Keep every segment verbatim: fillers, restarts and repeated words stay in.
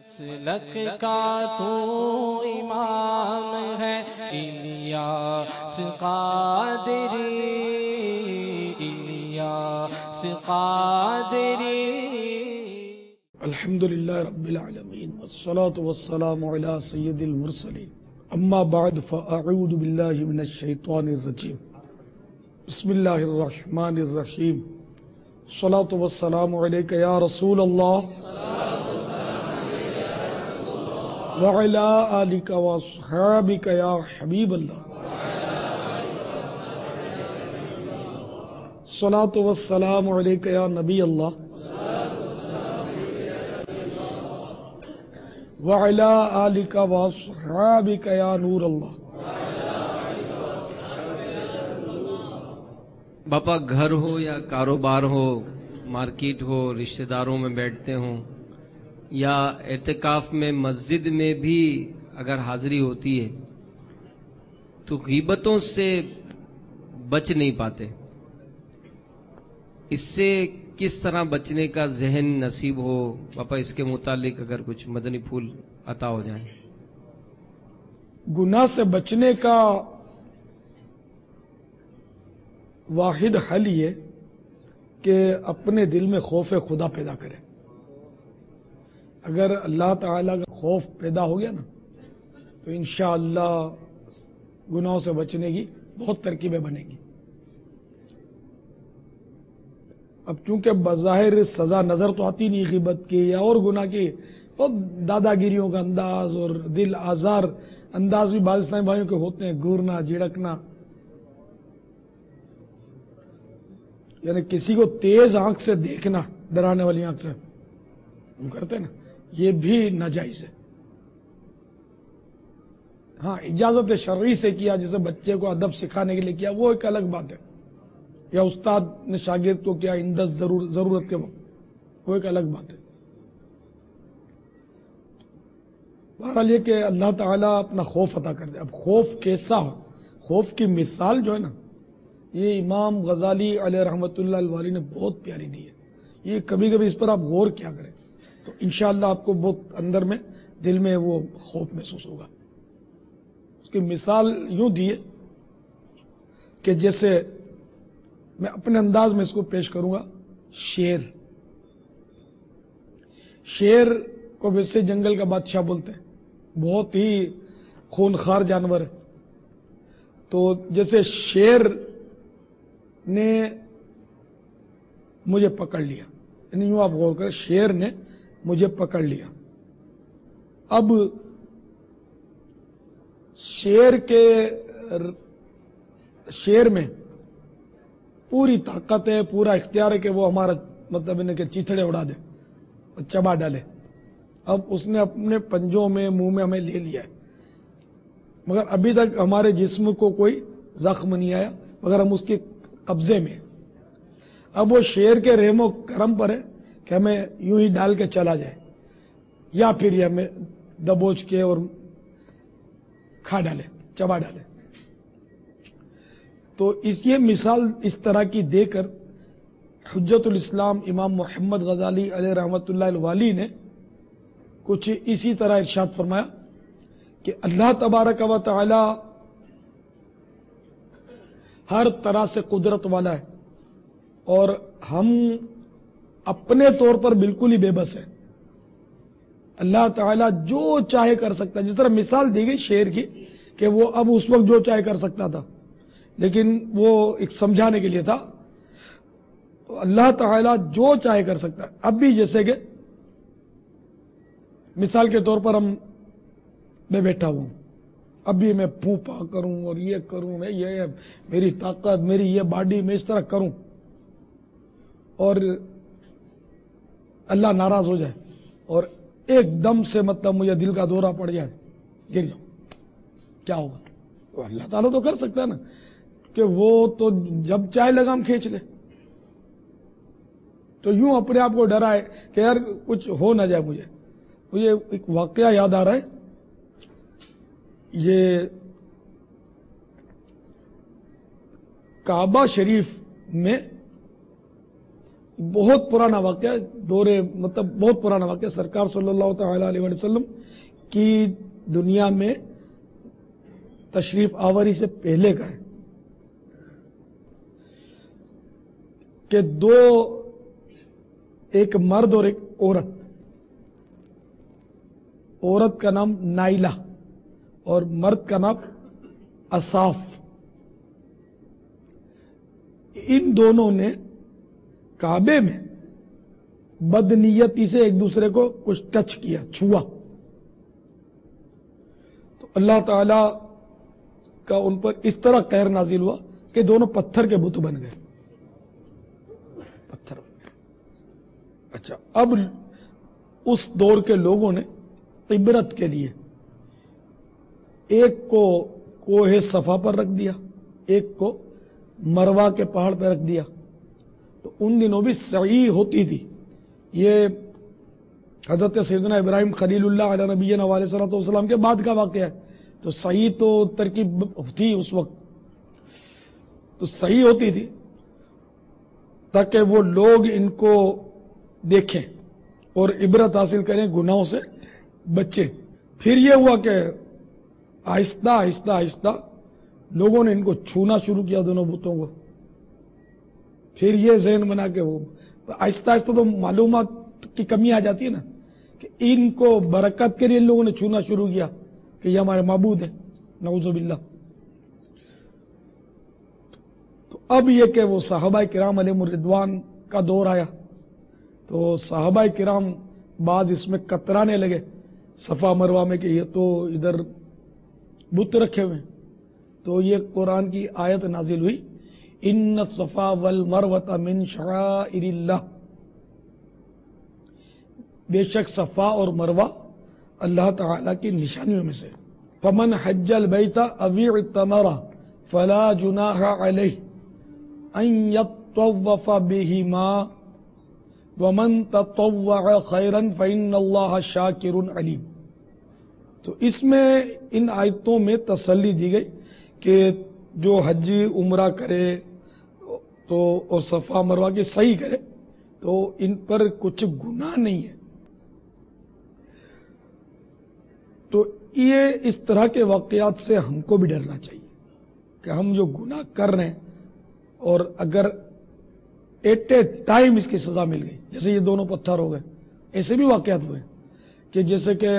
مسلک کا تو امام ہے الیاس قادری، الیاس قادری۔ الحمدللہ رب العالمین والصلاة والسلام علی سید المرسلین، اما بعد فاعوذ باللہ من الشیطان الرجیم، بسم اللہ الرحمن الرحیم، الصلاة والسلام علیک یا رسول اللہ وعلی آلک واصحابک یا حبیب اللہ، الصلاة والسلام علیک یا نبی اللہ وعلی آلک واصحابک یا نور اللہ۔ باپا، گھر ہو یا کاروبار ہو، مارکیٹ ہو، رشتہ داروں میں بیٹھتے ہوں یا اعتکاف میں مسجد میں بھی اگر حاضری ہوتی ہے تو غیبتوں سے بچ نہیں پاتے۔ اس سے کس طرح بچنے کا ذہن نصیب ہو باپا، اس کے متعلق اگر کچھ مدنی پھول عطا ہو جائیں۔ گناہ سے بچنے کا واحد حل یہ کہ اپنے دل میں خوف خدا پیدا کرے۔ اگر اللہ تعالیٰ کا خوف پیدا ہو گیا نا تو انشاءاللہ گناہوں سے بچنے کی بہت ترکیبیں بنیں گی۔ اب چونکہ بظاہر سزا نظر تو آتی نہیں غیبت کی یا اور گناہ کی، بہت دادا گیریوں کا انداز اور دل آزار انداز بھی بعض اسلامی بھائیوں کے ہوتے ہیں، گورنا جھڑکنا، یعنی کسی کو تیز آنکھ سے دیکھنا، ڈرانے والی آنکھ سے ہم کرتے ہیں نا، یہ بھی ناجائز ہے۔ ہاں، اجازت شرعی سے کیا، جسے بچے کو ادب سکھانے کے لیے کیا، وہ ایک الگ بات ہے، یا استاد نے شاگرد کو کیا اندر ضرور ضرورت کے وقت، وہ ایک الگ بات ہے۔ بہرحال یہ کہ اللہ تعالیٰ اپنا خوف عطا کر دے۔ اب خوف کیسا ہو؟ خوف کی مثال جو ہے نا، یہ امام غزالی علیہ رحمۃ اللہ الوالی نے بہت پیاری دی ہے۔ یہ کبھی کبھی اس پر آپ غور کیا کریں تو انشاءاللہ آپ کو بہت اندر میں دل میں وہ خوف محسوس ہوگا۔ اس کی مثال یوں دی ہے کہ جیسے میں اپنے انداز میں اس کو پیش کروں گا، شیر شیر کو ویسے جنگل کا بادشاہ بولتے ہیں، بہت ہی خونخوار جانور ہے۔ تو جیسے شیر نے مجھے پکڑ لیا، یعنی یوں آپ غور کریں، شیر نے مجھے پکڑ لیا۔ اب شیر کے شیر میں پوری طاقت ہے، پورا اختیار ہے کہ وہ ہمارا مطلب انہیں کہ چیتھڑے اڑا دے، چبا ڈالے۔ اب اس نے اپنے پنجوں میں منہ میں ہمیں لے لیا ہے، مگر ابھی تک ہمارے جسم کو کوئی زخم نہیں آیا، مگر ہم اس کے قبضے میں۔ اب وہ شیر کے رحم و کرم پر ہے کہ ہمیں یوں ہی ڈال کے چلا جائے، یا پھر یہ ہمیں دبوچ کے اور کھا ڈالے، چبا ڈالے۔ تو اس یہ مثال اس طرح کی دے کر حجت الاسلام امام محمد غزالی علیہ رحمۃ اللہ الوالی نے کچھ اسی طرح ارشاد فرمایا کہ اللہ تبارک و تعالی ہر طرح سے قدرت والا ہے اور ہم اپنے طور پر بالکل ہی بے بس ہیں۔ اللہ تعالیٰ جو چاہے کر سکتا ہے، جس طرح مثال دی گئی شیر کی کہ وہ اب اس وقت جو چاہے کر سکتا تھا، لیکن وہ ایک سمجھانے کے لیے تھا۔ تو اللہ تعالیٰ جو چاہے کر سکتا ہے۔ اب بھی جیسے کہ مثال کے طور پر ہم میں بیٹھا ہوں، اب بھی میں پھونپا کروں اور یہ کروں، میں یہ میری طاقت، میری یہ باڈی، میں اس طرح کروں اور اللہ ناراض ہو جائے اور ایک دم سے مطلب مجھے دل کا دورہ پڑ جائے، گر جاؤں، کیا ہوگا؟ تو اللہ تعالیٰ تو کر سکتا ہے نا کہ وہ تو جب چاہے لگام کھینچ لے۔ تو یوں اپنے آپ کو ڈرائے کہ یار کچھ ہو نہ جائے مجھے۔ مجھے ایک واقعہ یاد آ رہا ہے، یہ کعبہ شریف میں بہت پرانا واقعہ، دور مطلب بہت پرانا واقعہ، سرکار صلی اللہ تعالی علیہ وسلم کی دنیا میں تشریف آوری سے پہلے کا ہے کہ دو، ایک مرد اور ایک عورت، عورت کا نام نائلہ اور مرد کا نام اصاف، ان دونوں نے کعبے میں بدنیتی سے ایک دوسرے کو کچھ ٹچ کیا، چھوا، تو اللہ تعالی کا ان پر اس طرح قہر نازل ہوا کہ دونوں پتھر کے بت بن گئے، پتھر بن گئے۔ اچھا، اب اس دور کے لوگوں نے عبرت کے لیے ایک کو کوہ صفا پر رکھ دیا، ایک کو مروا کے پہاڑ پہ رکھ دیا، تو ان دنوں بھی سعی ہوتی تھی۔ یہ حضرت سیدنا ابراہیم خلیل اللہ علیہ نبینا علیہ صلاۃ والسلام کے بعد کا واقعہ ہے، تو سعی تو ترکیب تھی اس وقت، تو سعی ہوتی تھی تاکہ وہ لوگ ان کو دیکھیں اور عبرت حاصل کریں، گناہوں سے بچیں۔ پھر یہ ہوا کہ آہستہ آہستہ آہستہ لوگوں نے ان کو چھونا شروع کیا، دونوں بتوں کو۔ پھر یہ ذہن بنا کے وہ آہستہ آہستہ تو معلومات کی کمی آ جاتی ہے نا، کہ ان کو برکت کے لیے ان لوگوں نے چھونا شروع کیا کہ یہ ہمارے معبود ہیں، نعوذ باللہ۔ تو اب یہ کہ وہ صحابہ کرام علیہم الرضوان کا دور آیا، تو صحابہ کرام بعض اس میں کترانے لگے صفا مروہ میں کہ یہ تو ادھر بت رکھے ہوئے، تو یہ قرآن کی آیت نازل ہوئی، ان الصفا والمروۃ من شعائر اللہ، بے شک صفا اور مروہ اللہ تعالی کی نشانیوں میں سے۔ فمن حج البیت او اعتمر فلا جناح علیہ ان یطوف بہما ومن تطوع خیرا فإن اللہ شاکر علیم۔ تو اس میں ان آیتوں میں تسلی دی گئی کہ جو حج عمرہ کرے تو اور صفا مروہ کی صحیح کرے تو ان پر کچھ گناہ نہیں ہے۔ تو یہ اس طرح کے واقعات سے ہم کو بھی ڈرنا چاہیے کہ ہم جو گناہ کر رہے ہیں اور اگر ایٹ اے ٹائم اس کی سزا مل گئی، جیسے یہ دونوں پتھر ہو گئے، ایسے بھی واقعات ہوئے کہ جیسے کہ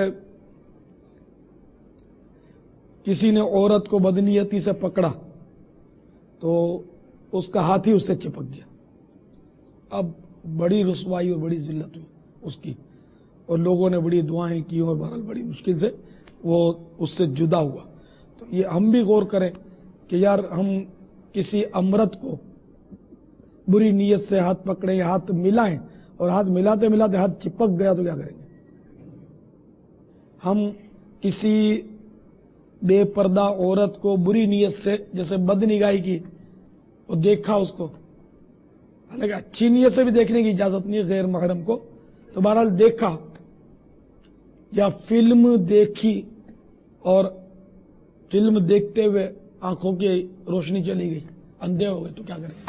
کسی نے عورت کو بدنیتی سے پکڑا تو اس کا ہاتھ ہی اس سے چپک گیا، اب بڑی رسوائی اور بڑی ذلت ہوئی اس کی، اور لوگوں نے بڑی دعائیں کی اور بہرحال بڑی مشکل سے وہ اس سے جدا ہوا۔ تو یہ ہم بھی غور کریں کہ یار ہم کسی امرت کو بری نیت سے ہاتھ پکڑیں یا ہاتھ ملائیں اور ہاتھ ملاتے ملاتے ہاتھ چپک گیا تو کیا کریں گے؟ ہم کسی بے پردہ عورت کو بری نیت سے جیسے بد نگاہی کی اور دیکھا اس کو، حالانکہ اچھی نیت سے بھی دیکھنے کی اجازت نہیں ہے غیر محرم کو، تو بہرحال دیکھا یا فلم دیکھی اور فلم دیکھتے ہوئے آنکھوں کی روشنی چلی گئی، اندھے ہو گئے تو کیا کریں؟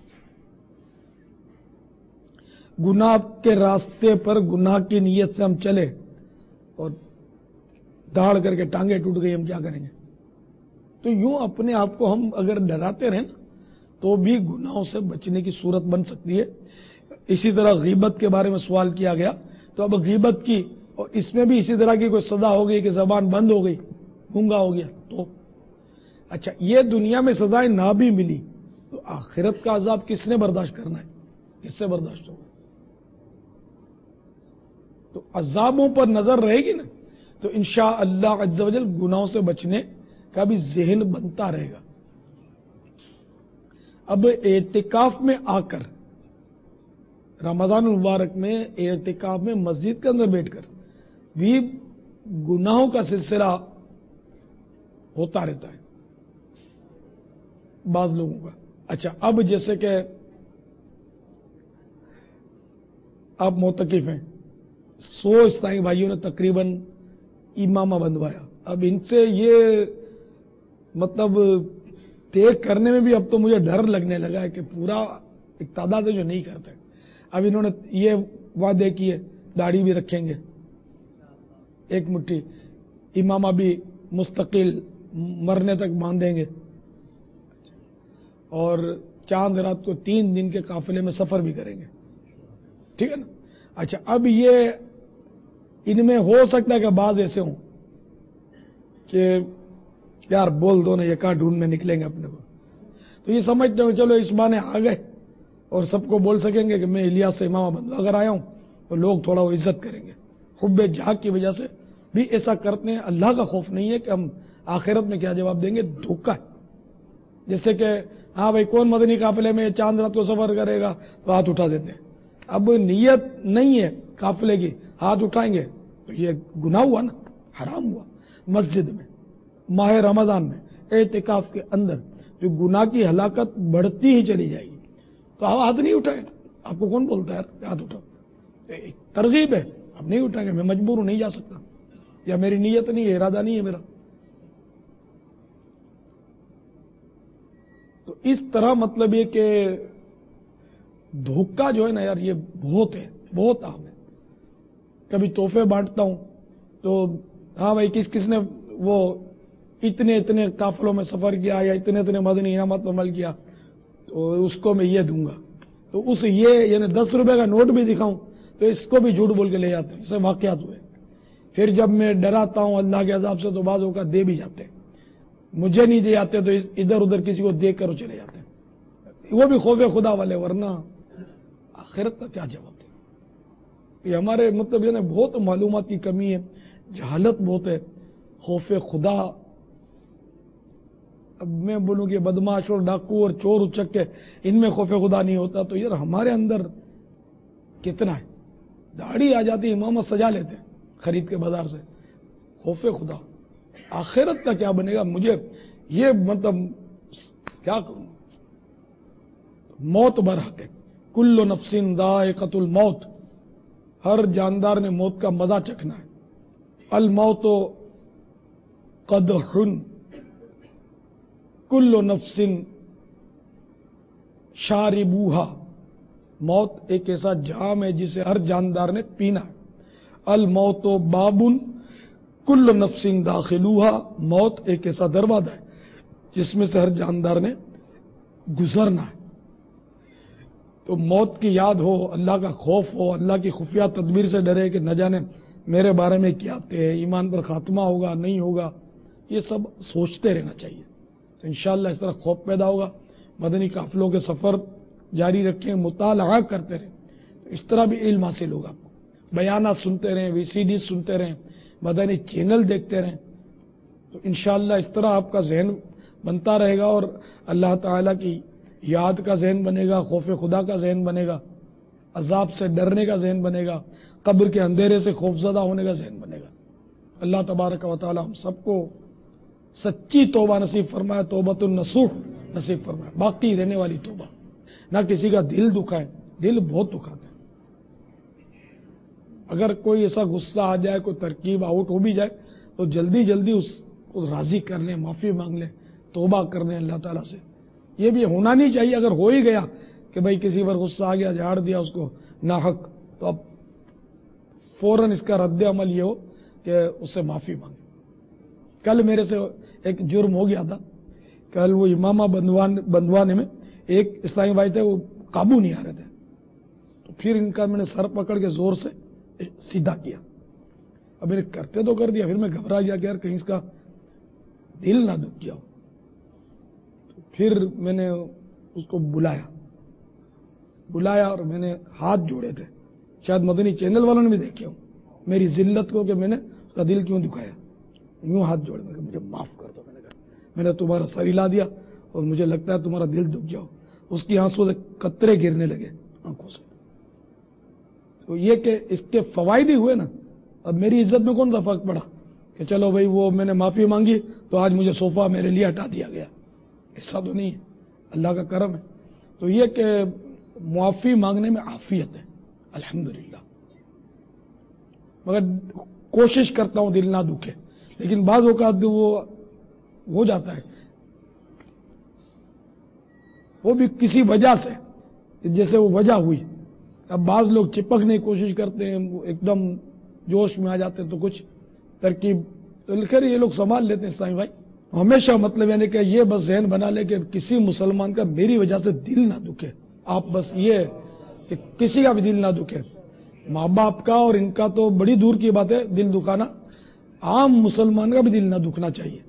گناہ کے راستے پر گناہ کی نیت سے ہم چلے اور داڑ کر کے ٹانگیں ٹوٹ گئی، ہم کیا کریں گے؟ تو یوں اپنے آپ کو ہم اگر ڈراتے رہیں تو بھی گناہوں سے بچنے کی صورت بن سکتی ہے۔ اسی طرح غیبت کے بارے میں سوال کیا گیا، تو اب غیبت کی اور اس میں بھی اسی طرح کی کوئی سزا ہو گئی کہ زبان بند ہو گئی، گونگا ہو گیا، تو اچھا یہ دنیا میں سزائیں نہ بھی ملی تو آخرت کا عذاب کس نے برداشت کرنا ہے؟ کس سے برداشت ہوگا؟ تو عذابوں پر نظر رہے گی نا تو انشاءاللہ عز و جل گناہوں سے بچنے کا بھی ذہن بنتا رہے گا۔ اب اعتکاف میں آ کر، رمضان المبارک میں اعتکاف میں مسجد کے اندر بیٹھ کر بھی گناہوں کا سلسلہ ہوتا رہتا ہے بعض لوگوں کا۔ اچھا اب جیسے کہ آپ معتکف ہیں، سو اسلامی بھائیوں نے تقریباً امامہ بندوایا، اب ان سے یہ مطلب طے کرنے میں بھی اب تو مجھے ڈر لگنے لگا ہے کہ پورا ایک تعداد ہے جو نہیں کرتے، اب انہوں نے یہ وعدے کیے داڑھی بھی رکھیں گے ایک مٹھی، امامہ بھی مستقل مرنے تک باندھیں گے، اور چاند رات کو تین دن کے قافلے میں سفر بھی کریں گے، ٹھیک ہے نا. اچھا اب یہ ان میں ہو سکتا ہے کہ بعض ایسے ہوں کہ یار بول دو نا یہ کہاں ڈھونڈ میں نکلیں گے اپنے کو، تو یہ سمجھتے ہو چلو اس بہانے آ گئے اور سب کو بول سکیں گے کہ میں الیاس سے امامہ بندوا اگر آیا ہوں، تو لوگ تھوڑا وہ عزت کریں گے. حب جہاں کی وجہ سے بھی ایسا کرتے ہیں. اللہ کا خوف نہیں ہے کہ ہم آخرت میں کیا جواب دیں گے، دھوکہ ہے. جیسے کہ ہاں بھائی کون مدنی قافلے میں چاند رات کو سفر کرے گا، تو ہاتھ اٹھا دیتے ہیں. اب نیت نہیں ہے قافلے کی، ہاتھ اٹھائیں گے تو یہ گناہ ہوا نا، حرام ہوا. مسجد میں ماہ رمضان میں اعتکاف کے اندر جو گناہ کی ہلاکت بڑھتی ہی چلی جائے گی، تو آپ ہاتھ نہیں اٹھائیں. آپ کو کون بولتا ہے ہاتھ اٹھاؤ؟ ترغیب ہے، اب نہیں اٹھائیں گے، میں مجبور ہوں نہیں جا سکتا، یا میری نیت نہیں ہے، ارادہ نہیں ہے میرا. تو اس طرح مطلب یہ کہ دھوکہ جو ہے نا یار یہ بہت ہے، بہت عام ہے. کبھی تحفے بانٹتا ہوں تو ہاں بھائی کس کس نے وہ اتنے اتنے قافلوں میں سفر کیا یا اتنے اتنے مدنی انعامات پر عمل کیا، تو اس کو میں یہ دوں گا. تو اس یہ یعنی دس روپے کا نوٹ بھی دکھاؤں تو اس کو بھی جھوٹ بول کے لے جاتے ہیں. اسے واقعات ہوئے. پھر جب میں ڈراتا ہوں اللہ کے عذاب سے تو بعض اوقات دے بھی جاتے ہیں. مجھے نہیں دے جاتے تو ادھر ادھر کسی کو دے کر چلے جاتے ہیں، وہ بھی خوف خدا والے، ورنہ آخرت کا کیا جواب دے. یہ ہمارے مطلب یہ نا بہت معلومات کی کمی ہے، جہالت بہت ہے. خوف خدا، اب میں بولوں کہ بدماش اور ڈاکو اور چور اچکے ان میں خوف خدا نہیں ہوتا، تو یار ہمارے اندر کتنا ہے. داڑھی آ جاتی، امامت سجا لیتے خرید کے بازار سے. خوف خدا، آخرت کا کیا بنے گا. مجھے یہ مطلب کیا کروں. موت برحق ہے، کل نفس ذائقۃ الموت، ہر جاندار نے موت کا مزہ چکھنا ہے. الموت قدح کل نفس شاربوہا، موت ایک ایسا جام ہے جسے ہر جاندار نے پینا ہے. الموت باب کل نفس داخلوہا، موت ایک ایسا دروازہ ہے جس میں سے ہر جاندار نے گزرنا ہے. تو موت کی یاد ہو، اللہ کا خوف ہو، اللہ کی خفیہ تدبیر سے ڈرے کہ نہ جانے میرے بارے میں کیا آتے ہیں، ایمان پر خاتمہ ہوگا نہیں ہوگا، یہ سب سوچتے رہنا چاہیے. تو انشاءاللہ اس طرح خوف پیدا ہوگا. مدنی قافلوں کے سفر جاری رکھیں، مطالعہ کرتے رہیں، تو اس طرح بھی علم حاصل ہوگا. آپ کو بیانات سنتے رہیں، وی سی ڈی سنتے رہیں، مدنی چینل دیکھتے رہیں، تو انشاءاللہ اس طرح آپ کا ذہن بنتا رہے گا اور اللہ تعالیٰ کی یاد کا ذہن بنے گا، خوف خدا کا ذہن بنے گا، عذاب سے ڈرنے کا ذہن بنے گا، قبر کے اندھیرے سے خوفزدہ ہونے کا ذہن بنے گا. اللہ تبارک و تعالی ہم سب کو سچی توبہ نصیب فرمائے، توبۃ النصوح نصیب فرمائے، باقی رہنے والی توبہ. نہ کسی کا دل دکھائے، دل بہت دکھاتے ہیں. اگر کوئی ایسا غصہ آ جائے، کوئی ترکیب آؤٹ ہو بھی جائے، تو جلدی جلدی اس کو راضی کر لیں، معافی مانگ لیں، توبہ کر لیں اللہ تعالیٰ سے. یہ بھی ہونا نہیں چاہیے. اگر ہو ہی گیا کہ بھائی کسی پر غصہ آ گیا، جھاڑ دیا اس کو ناحق، تو اب فوراً اس کا رد عمل یہ ہو کہ اس سے معافی مانگے. کل میرے سے ایک جرم ہو گیا تھا. کل وہ امامہ بندوانے میں ایک اسلامی بھائی تھے، وہ قابو نہیں آ رہے تھے، تو پھر ان کا میں نے سر پکڑ کے زور سے سیدھا کیا. اب میں نے کرتے تو کر دیا، پھر میں گھبرا گیا کہ یار کہیں اس کا دل نہ دکھ جاؤ. تو پھر میں نے اس کو بلایا بلایا اور میں نے ہاتھ جوڑے تھے. شاید مدنی چینل والوں نے بھی دیکھے ہوں میری ذلت کو کہ میں نے اس کا دل کیوں دکھایا. یوں ہاتھ جوڑے میں کہ مجھے معاف کر دو. میں نے کہا میں نے تمہارا سر ہلا دیا اور مجھے لگتا ہے تمہارا دل دکھ جاؤ. اس کی آنسوں سے قطرے گرنے لگے آنکھوں سے. تو یہ کہ اس کے فوائد ہی ہوئے نا. اب میری عزت میں کون سا فرق پڑا کہ چلو بھائی وہ میں نے معافی مانگی تو آج مجھے صوفہ میرے لیے ہٹا دیا گیا. ایسا تو نہیں ہے، اللہ کا کرم ہے. تو یہ کہ معافی مانگنے میں عافیت ہے الحمدللہ. مگر کوشش کرتا ہوں دل نہ دکھے، لیکن بعض اوقات وہ ہو جاتا ہے، وہ بھی کسی وجہ سے، جیسے وہ وجہ ہوئی اب بعض لوگ چپکنے کی کوشش کرتے ہیں، ایک دم جوش میں آ جاتے ہیں تو کچھ ترکیب خیر یہ لوگ سنبھال لیتے ہیں اسلامی بھائی. ہمیشہ مطلب یعنی کہ یہ بس ذہن بنا لے کہ کسی مسلمان کا میری وجہ سے دل نہ دکھے. آپ بس یہ کہ کسی کا بھی دل نہ دکھے، ماں باپ کا اور ان کا تو بڑی دور کی بات ہے دل دکھانا، عام مسلمان کا بھی دل نہ دکھنا چاہیے.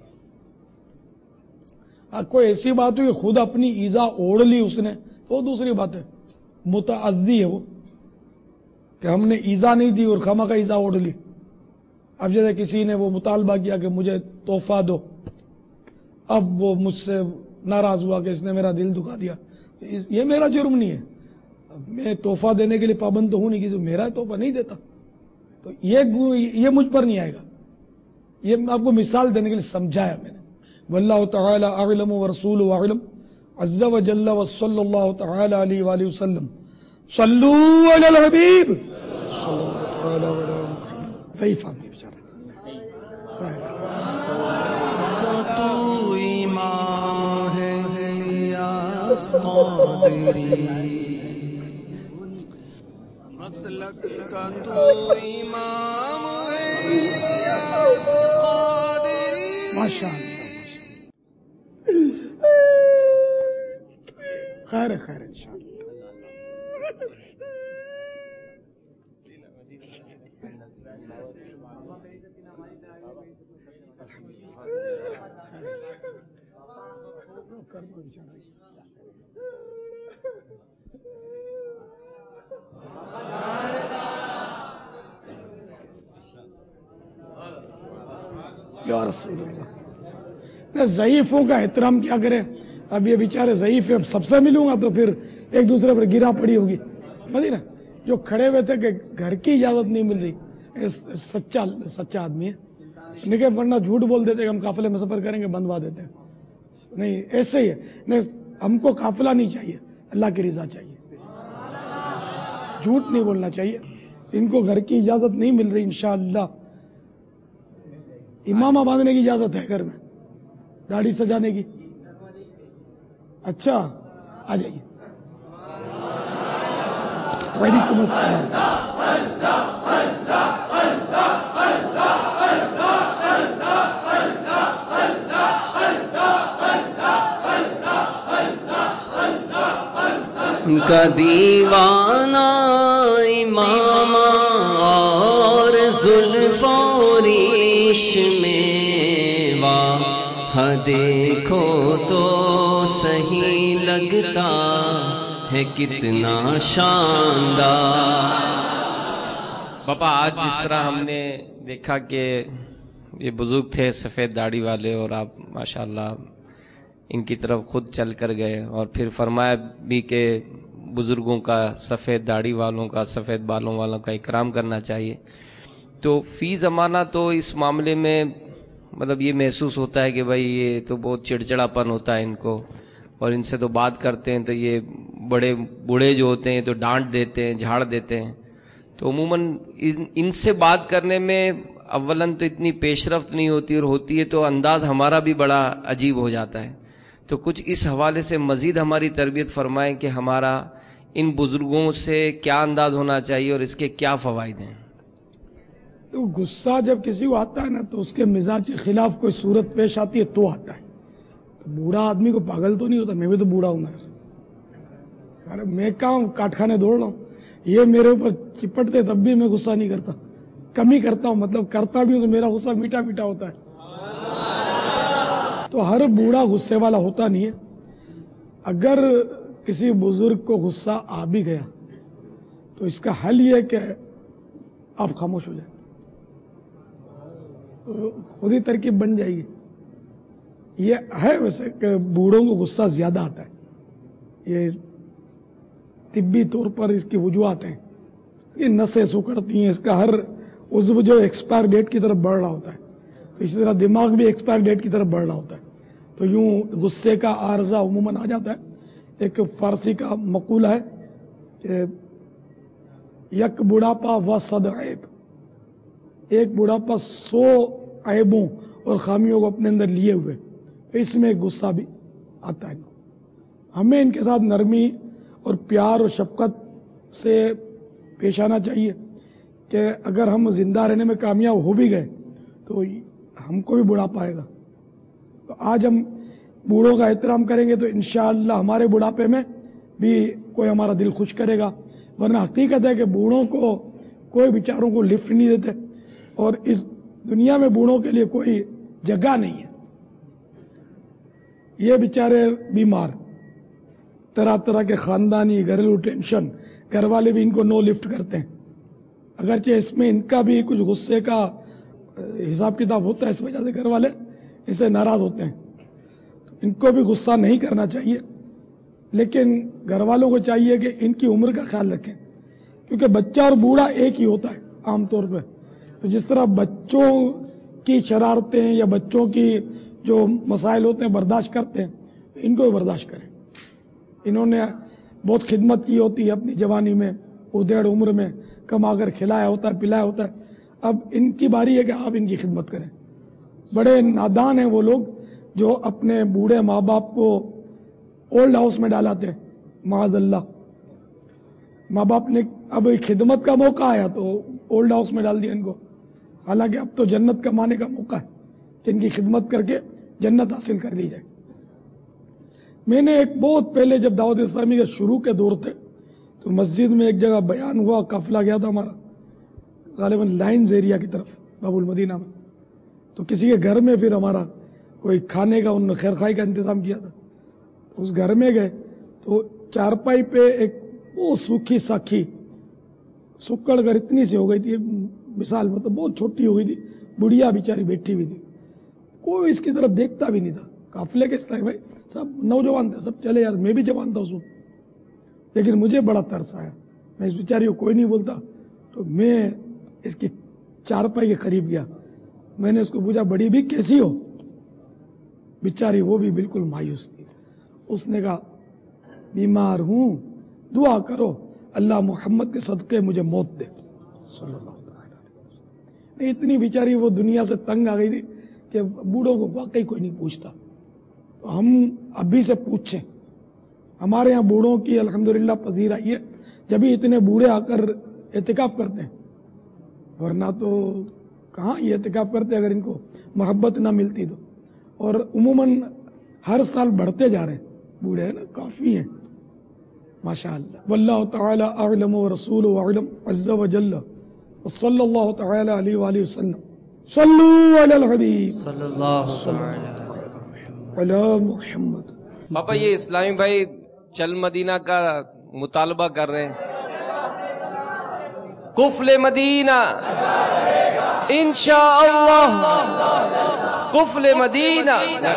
کوئی ایسی بات ہوئی خود اپنی ایزا اوڑھ لی اس نے تو وہ دوسری بات ہے، متعدی ہے وہ کہ ہم نے ایزا نہیں دی اور خامہ کا ایزا اوڑھ لی. اب جیسے کسی نے وہ مطالبہ کیا کہ مجھے تحفہ دو، اب وہ مجھ سے ناراض ہوا کہ اس نے میرا دل دکھا دیا. یہ میرا جرم نہیں ہے، میں تحفہ دینے کے لیے پابند تو ہوں نہیں، کسی میرا تحفہ نہیں دیتا تو یہ یہ مجھ پر نہیں آئے گا. یہ میں آپ کو مثال دینے کے لیے سمجھایا میں نے. واللہ تعالی اعلم ورسولہ اعلم عز وجل وصلی اللہ تعالی علیہ وآلہ وسلم. صلو علی الحبیب صلی اللہ تعالی علیہ وسلم. ضعیف آدمی بیچارہ تو امام ہے الیاس قادری، مسلک کا تو امام ہے الیاس قادری. ماشاء اللہ. خیر خیر انشاءاللہ. یا رسول اللہ، ضعیفوں کا احترام کیا کریں. اب یہ بیچارے ضعیف ہیں، اب سب سے ملوں گا تو پھر ایک دوسرے پر گرا پڑی ہوگی. مدینہ جو کھڑے ہوئے تھے کہ گھر کی اجازت نہیں مل رہی، سچا سچا آدمی ہے نہیں کہ ورنہ جھوٹ بول دیتے کہ ہم قافلے میں سفر کریں گے بندوا دیتے ہیں. نہیں ایسے ہی ہے، نہیں ہم کو قافلہ نہیں چاہیے، اللہ کی رضا چاہیے، جھوٹ نہیں بولنا چاہیے. ان کو گھر کی اجازت نہیں مل رہی، انشاءاللہ امامہ باندھنے کی اجازت ہے گھر میں، داڑھی سجانے کی. اچھا آ جائیے. وعلیکم السلام. ان کا دیوانہ امام اور زلف و ریش میں واہ دیکھو تو صحیح لگتا ہے کتنا شاندار. پاپا آج جس طرح ہم نے دیکھا کہ یہ بزرگ تھے سفید داڑھی والے اور آپ ماشاءاللہ ان کی طرف خود چل کر گئے اور پھر فرمایا بھی کہ بزرگوں کا، سفید داڑھی والوں کا، سفید بالوں والوں کا اکرام کرنا چاہیے. تو فی زمانہ تو اس معاملے میں مطلب یہ محسوس ہوتا ہے کہ بھائی یہ تو بہت چڑچڑا پن ہوتا ہے ان کو، اور ان سے تو بات کرتے ہیں تو یہ بڑے بوڑھے جو ہوتے ہیں تو ڈانٹ دیتے ہیں، جھاڑ دیتے ہیں. تو عموماً ان سے بات کرنے میں اولاً تو اتنی پیش رفت نہیں ہوتی، اور ہوتی ہے تو انداز ہمارا بھی بڑا عجیب ہو جاتا ہے. تو کچھ اس حوالے سے مزید ہماری تربیت فرمائیں کہ ہمارا ان بزرگوں سے کیا انداز ہونا چاہیے اور اس کے کیا فوائد ہیں. تو غصہ جب کسی کو آتا ہے نا تو اس کے مزاج کے خلاف کوئی صورت پیش آتی ہے تو آتا ہے. تو بوڑھا آدمی کو پاگل تو نہیں ہوتا، میں بھی تو بوڑھا ہوں نا، ارے میں کہاں کاٹ کھانے دوڑ رہا ہوں. یہ میرے اوپر چپٹتے تب بھی میں غصہ نہیں کرتا، کم ہی کرتا ہوں، مطلب کرتا بھی ہوں تو میرا غصہ میٹھا میٹھا ہوتا ہے. تو ہر بوڑھا غصے والا ہوتا نہیں ہے. اگر کسی بزرگ کو غصہ آ بھی گیا تو اس کا حل یہ ہے کہ آپ خاموش ہو جائیں، خود ہی ترکیب بن جائے گی. یہ ہے ویسے کہ بوڑھوں کو غصہ زیادہ آتا ہے، یہ طبی طور پر اس کی وجوہات ہیں. یہ نسیں سکڑتی ہیں، اس کا ہر عضو جو ایکسپائر ڈیٹ کی طرف بڑھ رہا ہوتا ہے، تو اسی طرح دماغ بھی ایکسپائر ڈیٹ کی طرف بڑھ رہا ہوتا ہے. تو یوں غصے کا عارضہ عموماً آ جاتا ہے. ایک فارسی کا مقولہ ہے کہ یک بڑھاپا و صد عیب، ایک بڑھاپا سو عیبوں اور خامیوں کو اپنے اندر لیے ہوئے، اس میں غصہ بھی آتا ہے. ہمیں ان کے ساتھ نرمی اور پیار اور شفقت سے پیش آنا چاہیے کہ اگر ہم زندہ رہنے میں کامیاب ہو بھی گئے تو ہم کو بھی بڑھاپا آئے گا. تو آج ہم بوڑھوں کا احترام کریں گے تو انشاءاللہ ہمارے بڑھاپے میں بھی کوئی ہمارا دل خوش کرے گا. ورنہ حقیقت ہے کہ بوڑھوں کو کوئی بیچاروں کو لفٹ نہیں دیتے اور اس دنیا میں بوڑھوں کے لیے کوئی جگہ نہیں ہے. یہ بیچارے بیمار، طرح طرح کے خاندانی گھریلو ٹینشن، گھر والے بھی ان کو نو لفٹ کرتے ہیں. اگرچہ اس میں ان کا بھی کچھ غصے کا حساب کتاب ہوتا ہے، اس وجہ سے گھر والے اس سے ناراض ہوتے ہیں. ان کو بھی غصہ نہیں کرنا چاہیے، لیکن گھر والوں کو چاہیے کہ ان کی عمر کا خیال رکھیں، کیونکہ بچہ اور بوڑھا ایک ہی ہوتا ہے عام طور پہ. تو جس طرح بچوں کی شرارتیں یا بچوں کی جو مسائل ہوتے ہیں برداشت کرتے ہیں، ان کو بھی برداشت کریں. انہوں نے بہت خدمت کی ہوتی ہے اپنی جوانی میں، ادھیڑ عمر میں کما کر کھلایا ہوتا ہے، پلایا ہوتا ہے. اب ان کی باری ہے کہ آپ ان کی خدمت کریں. بڑے نادان ہیں وہ لوگ جو اپنے بوڑھے ماں باپ کو اولڈ ہاؤس میں ڈالاتے ہیں، معاذ اللہ. ماں باپ نے اب خدمت کا موقع آیا تو اولڈ ہاؤس میں ڈال دیا ان کو، حالانکہ اب تو جنت کمانے کا موقع ہے کہ ان کی خدمت کر کے جنت حاصل کر لی جائے. میں نے ایک بہت پہلے جب دعوت اسلامی کے شروع کے دور تھے تو مسجد میں ایک جگہ بیان ہوا، قافلہ گیا تھا ہمارا غالباً لائنز ایریا کی طرف باب المدینہ میں. تو کسی کے گھر میں پھر ہمارا کوئی کھانے کا، انہوں نے خیر خواہی کا انتظام کیا تھا. اس گھر میں گئے تو چارپائی پہ ایک وہ سوکھی ساکھی سکڑ کر اتنی سی ہو گئی تھی، مثال مطلب بہت چھوٹی ہو گئی تھی، بڑھیا بیچاری بیٹھی ہوئی تھی. کوئی اس کی طرف دیکھتا بھی نہیں تھا. قافلے کے اس طرح بھائی سب نوجوان تھے، سب چلے یار، میں بھی جوان تھا اس وقت، لیکن مجھے بڑا ترس آیا. میں اس بیچاری کو کوئی نہیں بولتا تو میں اس کی چارپائی کے قریب گیا. میں نے اس کو پوچھا بڑی بھی کیسی ہو؟ بیچاری وہ بھی بالکل مایوس تھی. اس نے کہا بیمار ہوں، دعا کرو اللہ محمد کے صدقے مجھے موت دے صلی اللہ علیہ وسلم. اتنی بیچاری وہ دنیا سے تنگ آ گئی تھی کہ بوڑھوں کو واقعی کوئی نہیں پوچھتا. تو ہم ابھی سے پوچھیں. ہمارے یہاں بوڑھوں کی الحمدللہ پذیر آئی ہے، جبھی اتنے بوڑھے آ کر اعتکاف کرتے ہیں، ورنہ تو کہاں یہ اعتکاف کرتے اگر ان کو محبت نہ ملتی تو. اور عموماً ہر سال بڑھتے جا رہے ہیں بوڑھے، ہیں نا، کافی ہیں ماشاءاللہ. واللہ تعالی اعلم ورسول اعلم عز وجل وصلی اللہ تعالی علیہ وآلہ وسلم. صلو علی الحبیب صلی اللہ علی محمد. پاپا یہ اسلامی بھائی چل مدینہ کا مطالبہ کر رہے ہیں. قفل مدینہ انشاءاللہ، قفل مدینہ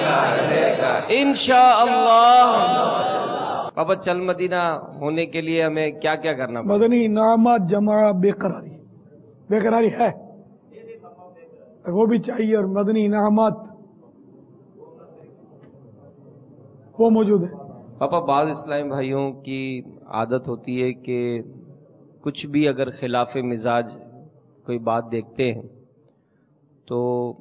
انشاءاللہ. پاپا چل مدینہ ہونے کے لیے ہمیں کیا کیا کرنا پڑے؟ مدنی انعامات جمع بے قراری، بے قراری ہے وہ بھی چاہیے، اور مدنی انعامات وہ موجود ہے. پاپا بعض اسلامی بھائیوں کی عادت ہوتی ہے کہ کچھ بھی اگر خلاف مزاج کوئی بات دیکھتے ہیں تو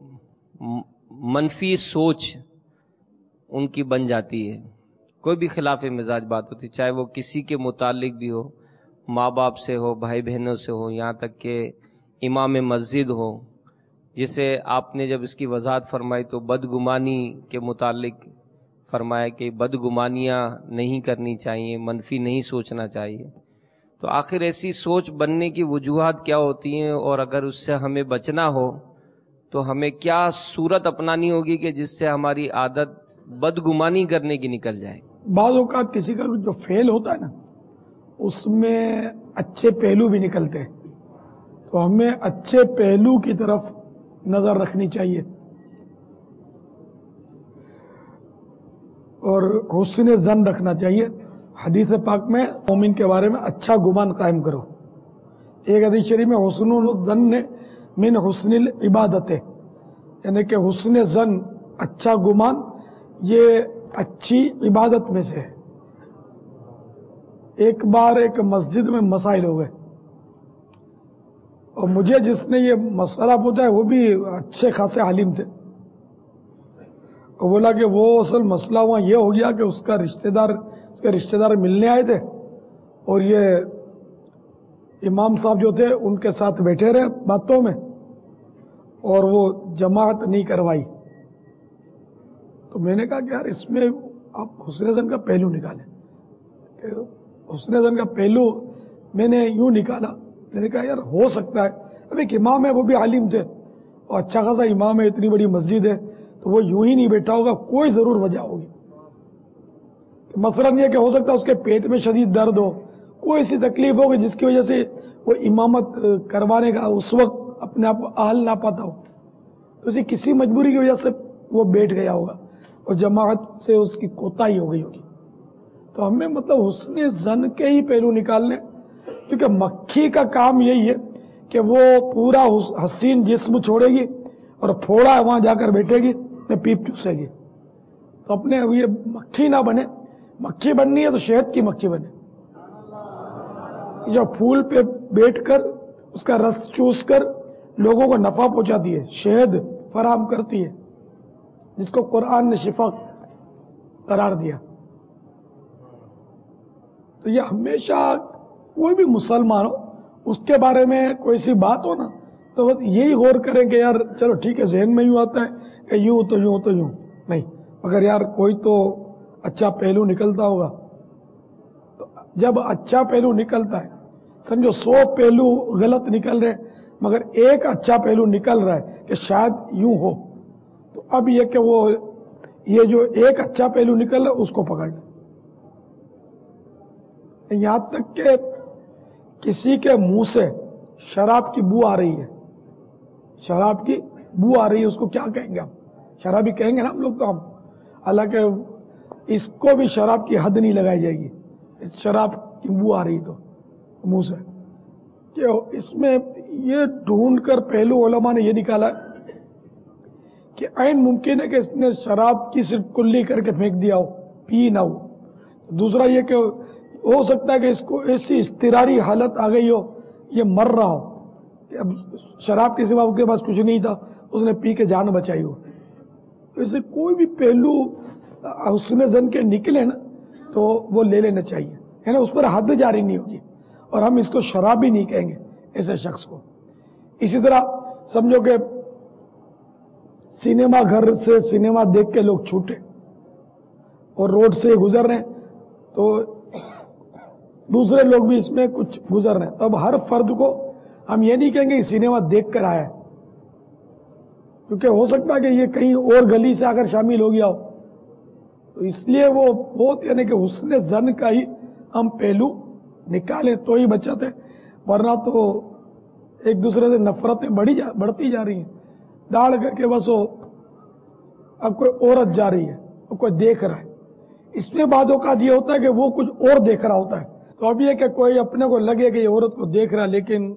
منفی سوچ ان کی بن جاتی ہے. کوئی بھی خلاف مزاج بات ہوتی، چاہے وہ کسی کے متعلق بھی ہو، ماں باپ سے ہو، بھائی بہنوں سے ہو، یہاں تک کہ امام مسجد ہو، جسے آپ نے جب اس کی وضاحت فرمائی تو بدگمانی کے متعلق فرمایا کہ بدگمانیاں نہیں کرنی چاہیے، منفی نہیں سوچنا چاہیے. تو آخر ایسی سوچ بننے کی وجوہات کیا ہوتی ہیں، اور اگر اس سے ہمیں بچنا ہو تو ہمیں کیا صورت اپنانی ہوگی کہ جس سے ہماری عادت بدگمانی کرنے کی نکل جائے؟ بعض اوقات کسی کا جو فیل ہوتا ہے نا اس میں اچھے پہلو بھی نکلتے ہیں، تو ہمیں اچھے پہلو کی طرف نظر رکھنی چاہیے اور حسن ظن رکھنا چاہیے. حدیث پاک میں مومن کے بارے میں اچھا گمان قائم کرو. ایک حدیث شریف میں حسن الظن من حسن العبادت ہے، یعنی کہ حسن ظن، اچھا گمان، یہ اچھی عبادت میں سے ہے. ایک بار ایک مسجد میں مسائل ہو گئے اور مجھے جس نے یہ مسئلہ پوچھا ہے وہ بھی اچھے خاصے عالم تھے. اور بولا کہ وہ اصل مسئلہ وہاں یہ ہو گیا کہ اس کا رشتہ دار اس کے رشتہ دار ملنے آئے تھے اور یہ امام صاحب جو تھے ان کے ساتھ بیٹھے رہے باتوں میں اور وہ جماعت نہیں کروائی. تو میں نے کہا کہ یار اس میں آپ حسن زن کا پہلو نکالیں. کہ حسن زن کا پہلو میں نے یوں نکالا. میں نے کہا یار ہو سکتا ہے اب ایک امام ہے وہ بھی عالم تھے اور اچھا خاصا امام ہے, اتنی بڑی مسجد ہے, تو وہ یوں ہی نہیں بیٹھا ہوگا, کوئی ضرور وجہ ہوگی. مثلاً یہ کہ ہو سکتا ہے اس کے پیٹ میں شدید درد ہو, کوئی ایسی تکلیف ہوگی جس کی وجہ سے وہ امامت کروانے کا اس وقت اپنے آپ کو اہل نہ پاتا ہو, تو اسی کسی مجبوری کی وجہ سے وہ بیٹھ گیا ہوگا اور جماعت سے اس کی کوتاہی ہو گئی ہوگی. تو ہمیں مطلب حسن زن کے ہی پہلو نکالنے, کیونکہ مکھی کا کام یہی ہے کہ وہ پورا حسین جسم چھوڑے گی اور پھوڑا وہاں جا کر بیٹھے گی, پیپ چوسے گی. تو اپنے یہ مکھی نہ بنے, مکھی بننی ہے تو شہد کی مکھی بنے, جو پھول پہ بیٹھ کر اس کا رس چوس کر لوگوں کو نفع پہنچاتی ہے, شہد فراہم کرتی ہے, جس کو قرآن نے شفا قرار دیا. تو یہ ہمیشہ کوئی بھی مسلمان ہو اس کے بارے میں کوئی سی بات ہو نا تو بس یہی غور کریں کہ یار چلو ٹھیک ہے, ذہن میں یوں آتا ہے کہ یوں تو یوں تو یوں نہیں, مگر یار کوئی تو اچھا پہلو نکلتا ہوگا. تو جب اچھا پہلو نکلتا ہے, سمجھو سو پہلو غلط نکل رہے مگر ایک اچھا پہلو نکل رہا ہے کہ شاید یوں ہو, تو اب یہ کہ وہ یہ جو ایک اچھا پہلو نکل رہا ہے اس کو پکڑ لیں. یہاں تک کہ کسی کے منہ سے شراب کی بو آ رہی ہے, شراب کی بو آ رہی ہے, اس کو کیا کہیں گے ہم؟ شرابی کہیں گے نا ہم لوگ تو. ہم حالانکہ اس کو بھی شراب کی حد نہیں لگائی جائے گی, شراب کی بو آ رہی تو منہ سے, کہ اس میں یہ ڈھونڈ کر پہلو علماء نے یہ نکالا کہ عین ممکن ہے کہ اس نے شراب کی صرف کلی کر کے پھینک دیا ہو, پی نہ ہو. دوسرا یہ کہ ہو سکتا ہے کہ اس کو ایسی اضطراری حالت آ گئی ہو, یہ مر رہا ہو, اب شراب کے سوا اس کے پاس کچھ نہیں تھا, اس نے پی کے جان بچائی ہو. اسے کوئی بھی پہلو حسن زن کے نکلے نا تو وہ لے لینا چاہیے, ہے نا, اس پر حد جاری نہیں ہوگی اور ہم اس کو شرابی نہیں کہیں گے ایسے شخص کو. اسی طرح سمجھو کہ سینما گھر سے سینما دیکھ کے لوگ چھوٹے اور روڈ سے گزر رہے ہیں, تو دوسرے لوگ بھی اس میں کچھ گزر رہے ہیں, تو اب ہر فرد کو ہم یہ نہیں کہیں گے کہ سینما دیکھ کر آیا ہے, کیونکہ ہو سکتا ہے کہ یہ کہیں اور گلی سے آ کر شامل ہو گیا ہو. تو اس لیے وہ بہت یعنی کہ حسن زن کا ہی ہم پہلو نکالیں تو ہی بچاتے, ورنہ تو ایک دوسرے سے نفرتیں بڑھی جا بڑھتی جا رہی ہیں. داڑ کر کے بس وہ اب کوئی عورت جا رہی ہے, کوئی دیکھ رہا ہے, اس میں بعد اوقات یہ ہوتا ہے کہ وہ کچھ اور دیکھ رہا ہوتا ہے, تو اب یہ کہ کوئی اپنے کو لگے کہ یہ عورت کو دیکھ رہا ہے, لیکن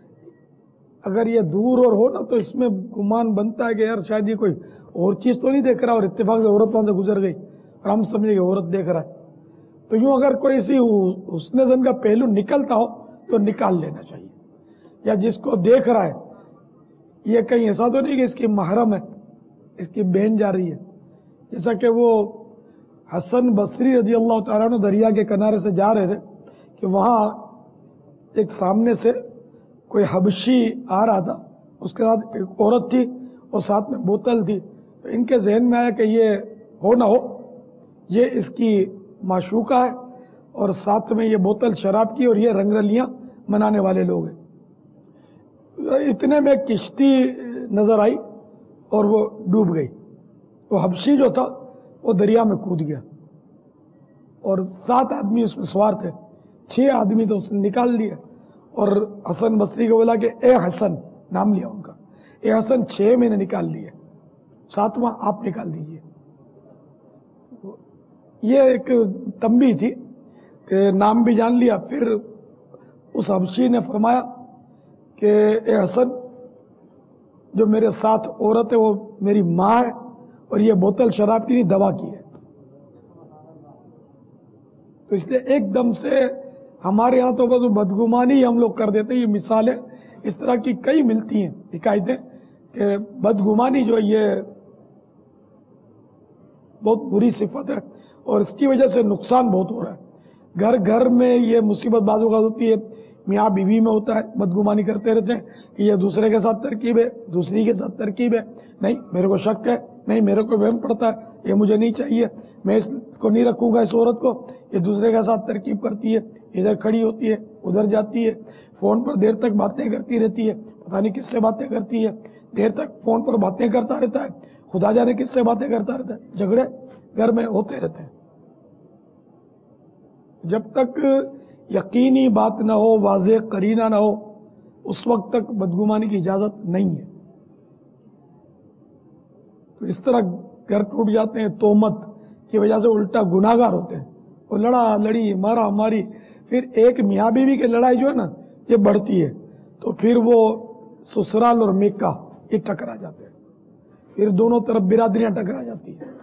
اگر یہ دور اور ہو نا تو اس میں گمان بنتا ہے کہ یار شاید یہ کوئی اور چیز تو نہیں دیکھ رہا اور اتفاق سے عورت وہاں سے گزر گئی اور ہم سمجھے کہ عورت دیکھ رہا ہے. تو یوں اگر کوئی اسی حسن زن کا پہلو نکلتا ہو تو نکال لینا چاہیے. یا جس کو دیکھ رہا ہے یہ کہیں ایسا تو نہیں کہ اس کی محرم ہے, اس کی بہن جا رہی ہے, جیسا کہ وہ حسن بصری رضی اللہ تعالیٰ عنہ دریا کے کنارے سے جا رہے تھے کہ وہاں ایک سامنے سے کوئی حبشی آ رہا تھا, اس کے ساتھ ایک عورت تھی اور ساتھ میں بوتل تھی. تو ان کے ذہن میں آیا کہ یہ ہو نہ ہو یہ اس کی معشوقہ ہے اور ساتھ میں یہ بوتل شراب کی اور یہ رنگ رلیاں منانے والے لوگ ہیں. اتنے میں کشتی نظر آئی اور وہ ڈوب گئی. وہ حبشی جو تھا وہ دریا میں کود گیا اور سات آدمی اس میں سوار تھے, چھ آدمی تو اس نے نکال لیے اور حسن بصری کو بولا کہ اے حسن, نام لیا ان کا, اے حسن چھ میں نے نکال لیے, ساتواں آپ نکال دیجئے. یہ ایک تنبیہ تھی کہ نام بھی جان لیا. پھر اس حبشی نے فرمایا کہ اے حسن, جو میرے ساتھ عورت ہے وہ میری ماں ہے اور یہ بوتل شراب کی نہیں دوا کی ہے. تو اس لیے ایک دم سے ہمارے ہاں تو بس بدگمانی ہم لوگ کر دیتے ہیں. یہ مثالیں اس طرح کی کئی ملتی ہیں حکایتیں کہ بدگمانی جو یہ بہت بری صفت ہے اور اس کی وجہ سے نقصان بہت ہو رہا ہے. گھر گھر میں یہ مصیبت بعض اوقات ہوتی ہے, میاں بیوی میں ہوتا ہے، بدگمانی کرتے رہتے ہیں کہ یہ دوسرے کے ساتھ ترکیب ہے، دوسری کے ساتھ ترکیب ہے، نہیں میرے کو شک ہے، نہیں میرے کو وہم پڑتا ہے، یہ مجھے نہیں چاہیے، میں اس کو نہیں رکھوں گا، اس عورت کو، یہ دوسرے کے ساتھ ترکیب کرتی ہے، ادھر کھڑی ہوتی ہے ادھر جاتی ہے، فون پر دیر تک باتیں کرتی رہتی ہے، پتہ نہیں کس سے باتیں کرتی ہے، دیر تک فون پر باتیں کرتا رہتا ہے، خدا جانے کس سے باتیں کرتا رہتا ہے، جھگڑے گھر میں ہوتے رہتے ہیں۔ جب تک یقینی بات نہ ہو، واضح قرینہ نہ ہو، اس وقت تک بدگمانی کی اجازت نہیں ہے۔ تو اس طرح گھر ٹوٹ جاتے ہیں، تہمت کی وجہ سے الٹا گناہگار ہوتے ہیں، وہ لڑا لڑی مارا ماری، پھر ایک میاں بیوی کی لڑائی جو ہے نا یہ بڑھتی ہے، تو پھر وہ سسرال اور میکہ یہ ٹکرا جاتے ہیں، پھر دونوں طرف برادریاں ٹکرا جاتی ہیں۔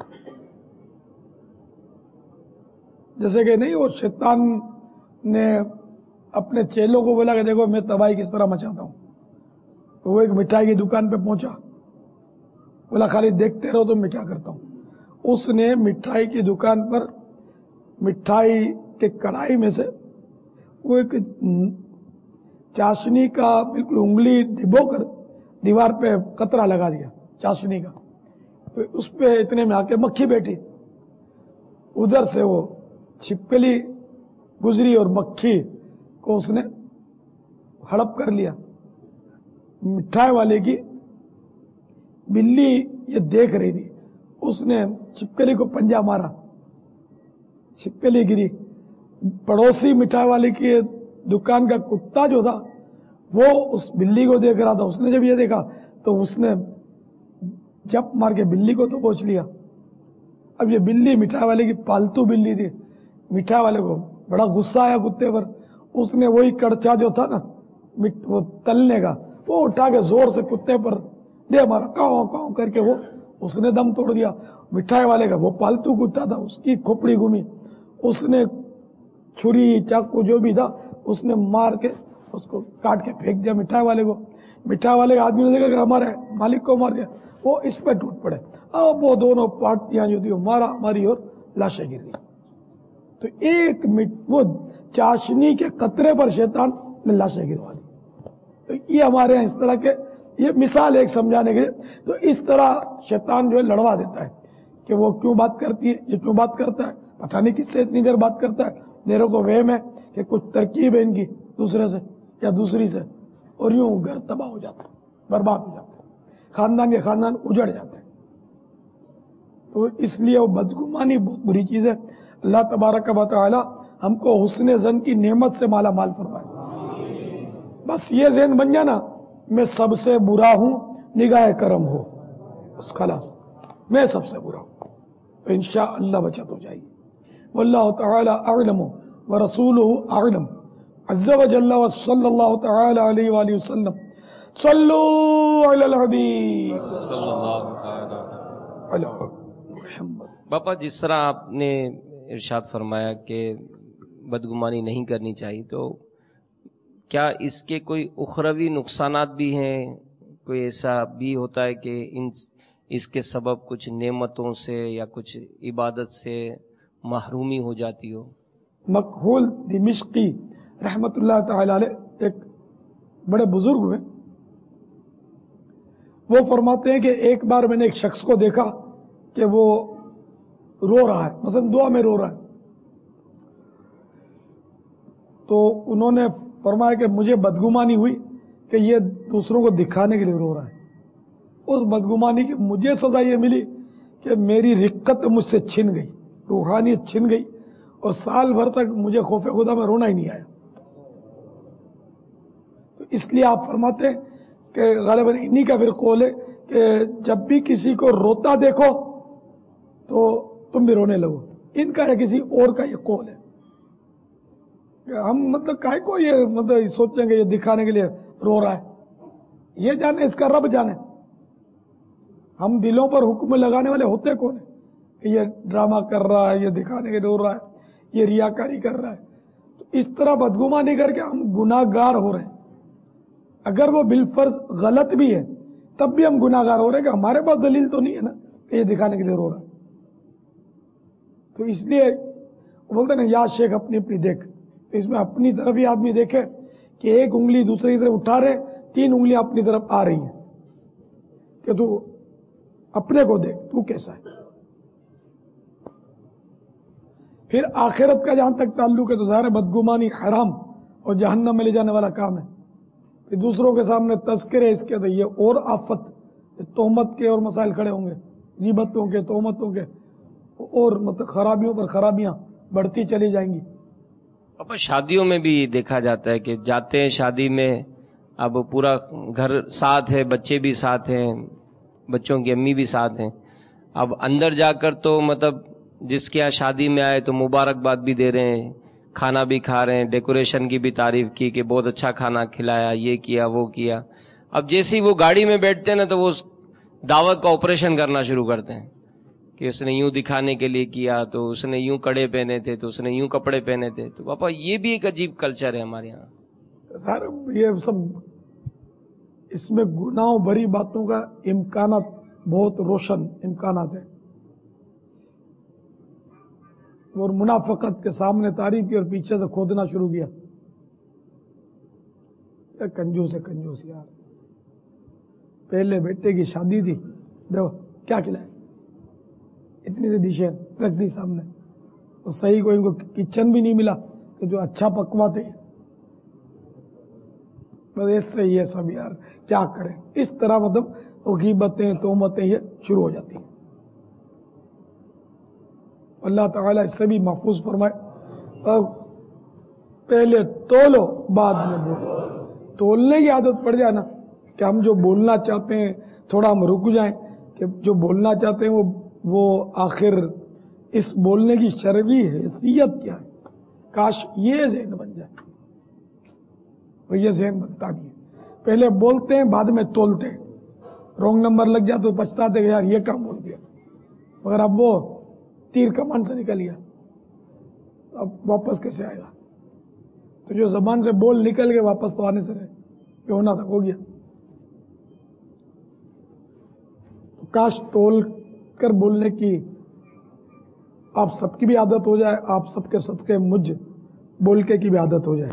جیسے کہ نہیں، وہ شیطان نے اپنے چیلوں کو بولا کہ دیکھو میں تباہی کس طرح مچاتا ہوں، تو وہ ایک مٹھائی کی دکان پہ پہنچا، بولا خالی دیکھتے رہو تو میں کیا کرتا ہوں۔ اس نے مٹھائی کی دکان پر مٹھائی کے کڑھائی میں سے وہ ایک چاشنی کا بالکل انگلی ڈبو کر دیوار پہ قطرہ لگا دیا چاشنی کا، تو اس پہ اتنے میں آ کے مکھی بیٹھی، ادھر سے وہ چھپکلی گزری اور مکھی کو اس نے ہڑپ کر لیا۔ مٹھائی والے کی بلی یہ دیکھ رہی تھی، اس نے چھپکلی کو پنجہ مارا، چھپکلی گری۔ پڑوسی مٹھائی والے کی دکان کا کتا جو تھا وہ اس بلی کو دیکھ رہا تھا، اس نے جب یہ دیکھا تو اس نے جپ مار کے بلی کو تو پہنچ لیا۔ اب یہ بلی مٹھائی والے کی پالتو بلی تھی، مٹھائی والے کو بڑا غصہ آیا کتے پر، اس نے وہی کڑچا جو تھا نا وہ تلنے کا، وہ اٹھا کے زور سے کتے پر دے مارا، کاؤں کاؤں کر کے وہ اس نے دم توڑ دیا۔ مٹھائی والے کا وہ پالتو کتا تھا، اس کی کھوپڑی گھومی، اس نے چھری چاقو جو بھی تھا اس نے مار کے اس کو کاٹ کے پھینک دیا مٹھائی والے کو۔ مٹھائی والے کا آدمی نے دیکھا کہ ہمارے مالک کو مار دیا، وہ اس پہ ٹوٹ پڑے، اب وہ دونوں پارٹیاں جو تھی وہ مارا ماری اور لاشیں گر گئی۔ تو ایک وہ چاشنی کے قطرے پر شیطان نے لاشیں گروا دی۔ تو یہ ہمارے یہاں اس طرح کے، یہ مثال ایک سمجھانے کے لیے، تو اس طرح شیطان جو ہے لڑوا دیتا ہے کہ وہ کیوں بات کرتی ہے، یہ کیوں بات کرتا ہے، پتہ نہیں کس سے اتنی دیر بات کرتا ہے، میرے کو وہم ہے کہ کچھ ترکیب ہے ان کی دوسرے سے یا دوسری سے، اور یوں گھر تباہ ہو جاتا ہے، برباد ہو جاتا ہے، خاندان کے خاندان اجڑ جاتے ہیں۔ تو اس لیے وہ بدگمانی بہت بری چیز ہے۔ اللہ تبارک و تعالی ہم کو حسن ظن کی نعمت سے مالا مال فرمائے۔ بس یہ ذہن بن جانا میں سب سے برا ہوں، نگاہ کرم ہو، اس خلاص میں سب سے برا ہوں، تو انشاءاللہ بچت ہو جائے گی۔ واللہ تعالی اعلم ورسولہ اعلم عز وجل وصلی اللہ تعالی علیہ وآلہ وسلم۔ صلو علی الحبیب صلی اللہ تعالی علی محمد۔ باپا جس طرح آپ نے ارشاد فرمایا کہ بدگمانی نہیں کرنی چاہیے، تو کیا اس کے کوئی اخروی نقصانات بھی ہیں؟ کوئی ایسا بھی ہوتا ہے کہ ان اس کے سبب کچھ نعمتوں سے یا کچھ عبادت سے محرومی ہو جاتی ہو؟ مکحول دمشقی رحمت اللہ تعالی علیہ ایک بڑے بزرگ ہوئے، وہ فرماتے ہیں کہ ایک بار میں نے ایک شخص کو دیکھا کہ وہ رو رہا ہے، مثلا دعا میں رو رہا ہے، تو انہوں نے فرمایا کہ مجھے بدگمانی ہوئی کہ یہ دوسروں کو دکھانے کے لیے رو رہا ہے۔ اس بدگمانی کی مجھے سزا یہ ملی کہ میری رقت مجھ سے چھن گئی، روحانیت چھن گئی، اور سال بھر تک مجھے خوف خدا میں رونا ہی نہیں آیا۔ تو اس لیے آپ فرماتے ہیں کہ غالباً انہی کا پھر قول ہے کہ جب بھی کسی کو روتا دیکھو تو تم بھی رونے لگو، ان کا یا کسی اور کا یہ قول ہے۔ ہم مطلب کائے کو یہ مطلب سوچیں گے یہ دکھانے کے لیے رو رہا ہے، یہ جانے اس کا رب جانے، ہم دلوں پر حکم لگانے والے ہوتے کون ہیں کہ یہ ڈرامہ کر رہا ہے، یہ دکھانے کے لیے رو رہا ہے، یہ ریاکاری کر رہا ہے۔ تو اس طرح بدگمانی کر کے ہم گناہ گار ہو رہے ہیں، اگر وہ بالفرض غلط بھی ہے تب بھی ہم گناہ گار ہو رہے ہیں کہ ہمارے پاس دلیل تو نہیں ہے نا کہ یہ دکھانے کے لیے رو رہا ہے۔ تو اس لیے وہ بولتے ہیں نا یا شیخ اپنی اپنی دیکھ، اس میں اپنی طرف ہی آدمی دیکھے کہ ایک انگلی دوسری کی طرف اٹھا رہے, تین انگلیاں اپنی طرف آ رہی ہیں کہ تو اپنے کو دیکھ تو کیسا ہے. پھر آخرت کا جہاں تک تعلق ہے تو ظاہر بدگمانی حرام اور جہنم میں لے جانے والا کام ہے. پھر دوسروں کے سامنے تذکرے اس کے تو یہ اور آفت, تہمت کے اور مسائل کھڑے ہوں گے, غیبتوں کے, تہمتوں کے, اور مطلب خرابیوں پر خرابیاں بڑھتی چلی جائیں گی. پاپا شادیوں میں بھی دیکھا جاتا ہے کہ جاتے ہیں شادی میں, اب پورا گھر ساتھ ہے, بچے بھی ساتھ ہیں, بچوں کی امی بھی ساتھ ہیں. اب اندر جا کر تو مطلب جس کے یہاں شادی میں آئے تو مبارکباد بھی دے رہے ہیں, کھانا بھی کھا رہے ہیں, ڈیکوریشن کی بھی تعریف کی کہ بہت اچھا کھانا کھلایا, یہ کیا وہ کیا. اب جیسے ہی وہ گاڑی میں بیٹھتے ہیں نا تو وہ دعوت کا آپریشن کرنا شروع کرتے ہیں کہ اس نے یوں دکھانے کے لیے کیا, تو اس نے یوں کڑے پہنے تھے, تو اس نے یوں کپڑے پہنے تھے. تو پاپا یہ بھی ایک عجیب کلچر ہے ہمارے یہاں. سر یہ سب اس میں گناہوں بھری باتوں کا امکانات بہت روشن امکانات ہیں, اور منافقت کے سامنے تعریف کی اور پیچھے سے کھودنا شروع کیا. کنجوس ہے کنجوس یار. پہلے بیٹے کی شادی تھی, دیکھو کیا کھلایا, اتنی سی ڈشیں رکھ دی سامنے, اور صحیح کو ان کو کچن بھی نہیں ملا کہ جو اچھا پکواتے. بس اس سے یہ سب یار کیا کریں, اس طرح مطلب غیبتیں تہمتیں یہ شروع ہو جاتی ہیں. اللہ تعالیٰ اس سے بھی محفوظ فرمائے. اور پہلے تولو بعد میں بولو. تولنے کی عادت پڑ جائے نا کہ ہم جو بولنا چاہتے ہیں تھوڑا ہم رک جائیں کہ جو بولنا چاہتے ہیں وہ وہ آخر اس بولنے کی شرعی حیثیت کیا ہے. کاش یہ ذہن بن جائے. وہ یہ ذہن بنتا نہیں ہے. پہلے بولتے ہیں بعد میں تولتے ہیں, رونگ نمبر لگ جاتا تو پچھتاتے کہ یار یہ کام بول دیا, مگر اب وہ تیر کمان سے نکل گیا, اب واپس کیسے آئے گا. تو جو زبان سے بول نکل گئے واپس تو آنے سے رہے, یہ ہونا تھا ہو گیا. کاش تول کر بولنے کی آپ سب کی بھی عادت ہو جائے, آپ سب کے صدقے مجھ بول کے کی بھی عادت ہو جائے.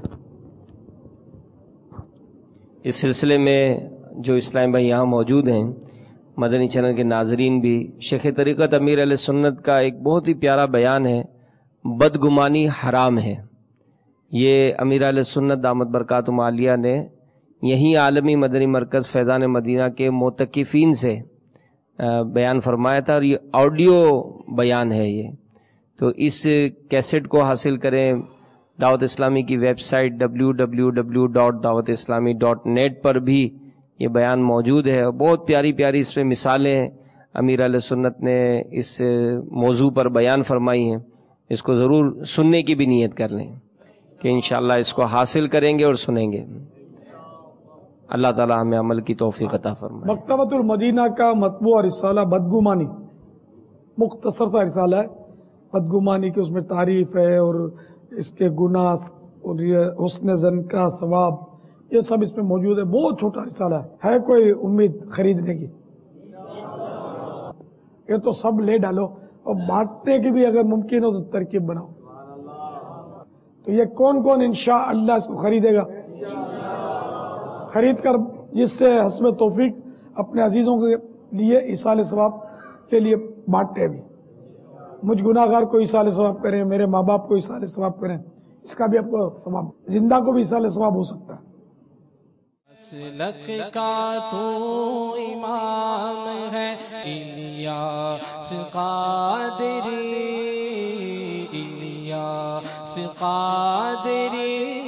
اس سلسلے میں جو اسلام بھائی یہاں موجود ہیں, مدنی چینل کے ناظرین بھی, شیخ طریقت امیر علیہ سنت کا ایک بہت ہی پیارا بیان ہے, بدگمانی حرام ہے. یہ امیر علیہ سنت دامت برکاتہم عالیہ نے یہیں عالمی مدنی مرکز فیضان مدینہ کے معتکفین سے بیان فرمایا تھا, اور یہ آڈیو بیان ہے. یہ تو اس کیسٹ کو حاصل کریں. دعوت اسلامی کی website W W W dot Dawat Islami dot net پر بھی یہ بیان موجود ہے. بہت پیاری پیاری اس میں مثالیں امیر علیہ سنت نے اس موضوع پر بیان فرمائی ہیں. اس کو ضرور سننے کی بھی نیت کر لیں کہ انشاءاللہ اس کو حاصل کریں گے اور سنیں گے. اللہ تعالی ہمیں عمل کی توفیق عطا فرمائے. مکتبۃ المدینہ کا مطبوع رسالہ بدگمانی, مختصر سا رسالہ ہے. بدگمانی کی اس میں تعریف ہے اور اس کے گناہ اور یہ حسن زن کا ثواب, یہ سب اس میں موجود ہے. بہت چھوٹا رسالہ ہے. ہے کوئی امید خریدنے کی؟ یہ تو سب لے ڈالو, اور بانٹنے کی بھی اگر ممکن ہو تو ترکیب بناؤ. تو یہ کون کون انشاءاللہ اس کو خریدے گا؟ خرید کر جس سے حسب توفیق اپنے عزیزوں کے لیے ایصال ثواب کے لیے بانٹے بھی. مجھ گناہ گار کو ایصال ثواب کریں, میرے ماں باپ کو ایصال ثواب کریں, اس کا بھی آپ کو ثواب, زندہ کو بھی ایصال ثواب ہو سکتا ہے. مسلک کا تو امام ہے الیاس قادری, الیاس قادری